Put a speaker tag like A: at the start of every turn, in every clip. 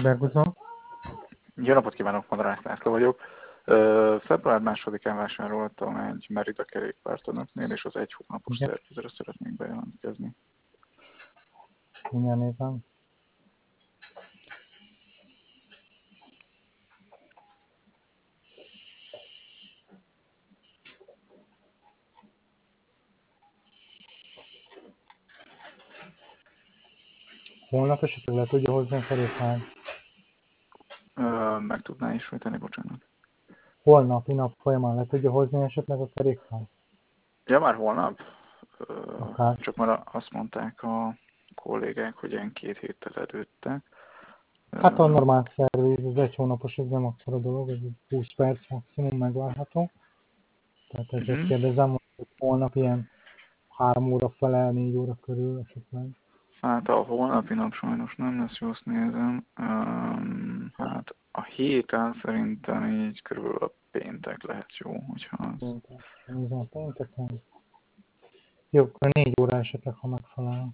A: Berguzon.
B: Jó napot kívánok, Madarász László vagyok. Február 2-án vásároltam egy Merida kerékpárt önöknél, és az egy hónapos szervizre szeretnék bejelentkezni.
A: Milyen néven? Holnap esetleg le tudja hozni a kerékpárt?
B: Meg tudná ismételni, bocsánat.
A: Holnapi nap folyamán le tudja hozni esetleg a kerékpárt?
B: Ja, már holnap?
A: Akár.
B: Csak már azt mondták a kollégák, hogy ilyen 2 héttel előtte.
A: Hát a normál szerviz, az egy hónapos, ez nem akkora dolog, ez 20 perc maximum megvárható. Tehát ezért kérdezem, hogy holnap ilyen 3 óra fele, 4 óra körül esetleg.
B: Hát a holnapi nap sajnos nem lesz jó, azt nézem. Hát a héten szerintem így körülbelül a péntek lehet jó, hogyha az...
A: Nézem a pénteken. Jó, akkor 4 óra esetleg, ha megfelel.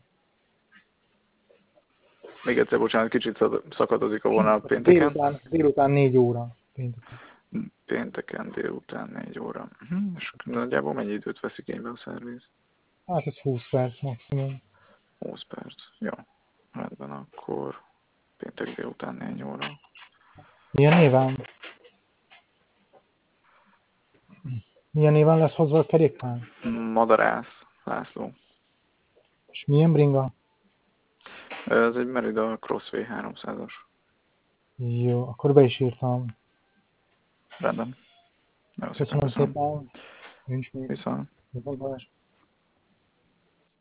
B: Még egyszer, bocsánat, kicsit szakadozik a vonal pénteken.
A: Délután 4 óra. Pénteken.
B: Pénteken délután 4 óra. És nagyjából mennyi időt vesz igénybe a szerviz?
A: Hát ez 20 perc maximum.
B: 20 perc. Jó. Rendben, akkor péntek délután 4 óra.
A: Milyen néven lesz hozva a kerékpár?
B: Madarász László.
A: És milyen bringa?
B: Ez egy Merida Crossway 300-as.
A: Jó, akkor be is írtam.
B: Rendben.
A: Köszönöm szépen. Nincs mit.
B: Viszont.
A: Viszont.